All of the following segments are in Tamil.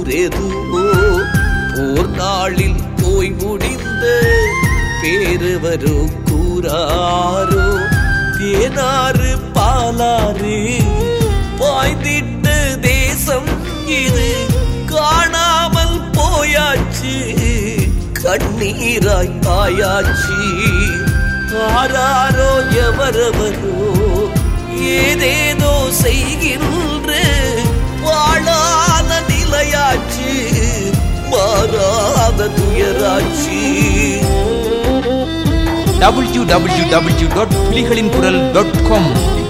ஊரெதுவோ ஓர் நாளில் போய் முடிந்த பேருவரோ கூறாரோ தேனாறு பாலாறு பாய்ந்திட்ட தேசம் இது காணாமல் போயாச்சு கண்ணீராய் ஆயாச்சு ஆராரோ எவரவரோ ஏதேதோ செய்கின்ற வாழாத நிலையாச்சு மாறாத துயராச்சு. www.புலிகளின்குரல்.com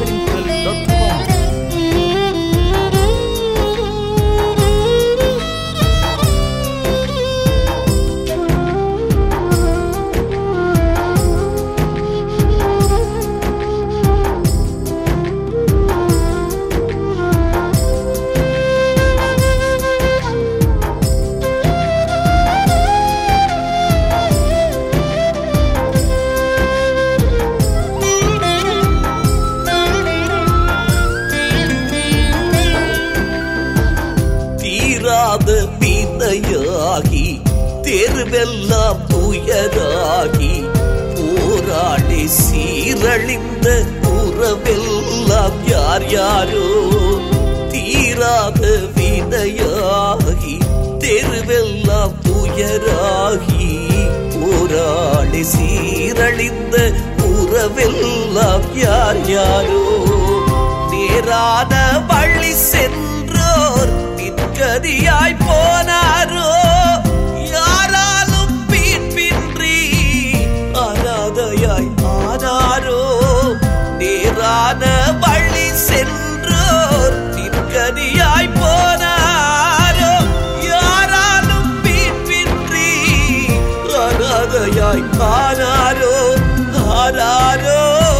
வினையாகி தெருவெல்லாம் துயராகி போராடி சீரழிந்த உறவெல்லாம் யார் யாரோ தீராத வினையாகி தெருவெல்லாம் துயராகி போராடி சீரழிந்த உறவெல்லாம் யார் யாரோ நேரான வழி சென்றோர் நிற்கதியாய் போனாரோ யாராலும் பின்பின்றி அனாதையாய் ஆனாரோ நேரான வழி சென்றோர் நிற்கதியாய் போனாரோ யாராலும் பின்பின்றி அனாதையாய் ஆனாரோ ஆனாரோ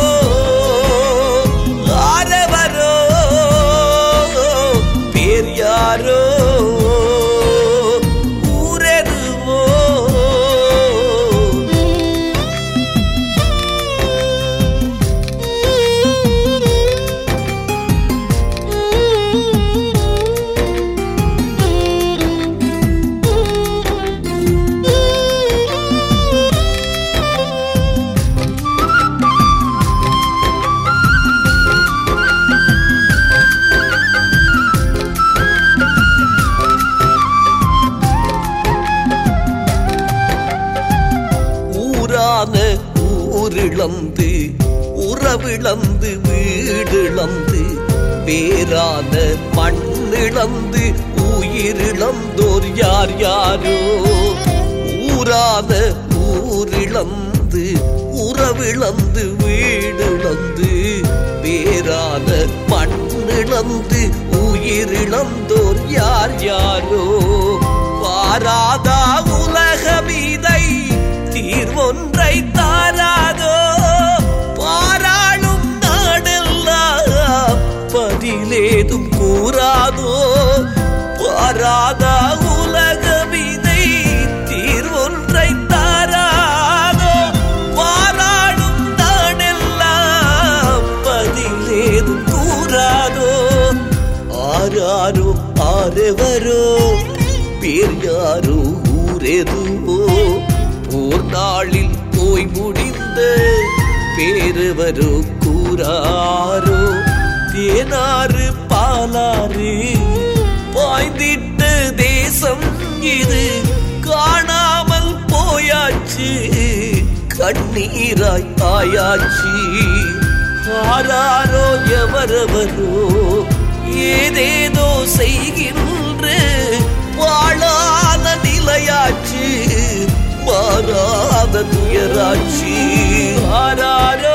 யாரோ ஊரெதுவோ ஊரிழந்து உறவிழந்து வீடிழந்து வேறான மண்ணிழந்து உயிரிழந்தோர் யார் யாரோ ஊரான ஊரிழந்து உறவிழந்து வீடிழந்து வேறான மண்ணிழந்து உயிரிழந்தோர் யார் யாரோ வாராதா உலகமீதை தீர்வொன்றை தாராதோ பாராளும் நாடெல்லாம் பதிலேதும் கூறாதோ பாராதா உலகமிதை தீர்வொன்றை தாராதோ பாராளும் நாடெல்லாம் பதிலேதும் கூறாதோ ஆராரோ ஆரவரோ பேர் யாரோ ஊரெதுவோ ஓர் நாளில் போய் முடிந்த பேருவரோ கூறாரோ தேனாறு பாலாறு பாய்ந்திட்ட தேசம் இது காணாமல் போயாச்சு கண்ணீராய் ஆயாச்சு ஆராரோ எவரவரோ ஏதேதோ செய்கின்ற வாழாத நிலையாச்சு மாறாத துயராட்சி ஆராரோ